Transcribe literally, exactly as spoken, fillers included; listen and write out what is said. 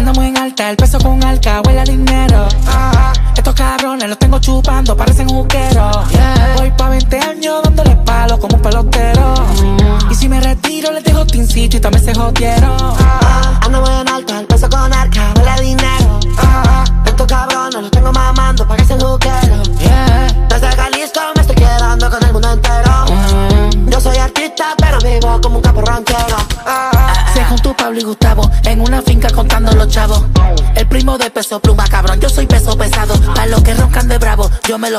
Andamos en alta, el peso con alca, huele a dinero. Ah, estos cabrones los tengo chupando, parecen juqueros. Yeah. Voy pa' veinte años dándole palo como un pelotero. Mm. Y si me retiro les dejo tincito y también se jodieron. Ah, andamos en alta, el peso con arca, huele a dinero. Ah, estos cabrones los tengo mamando, parecen juqueros. Yeah. Desde Jalisco me estoy quedando con el mundo entero. Mm. Yo soy artista, pero vivo como un capo ranchero. Ah, Sé con tu Pablo y Gustavo en una finca contando los chavos. El primo de Peso Pluma, cabrón, yo soy peso pesado. Pa' los que roncan de bravo, yo me lo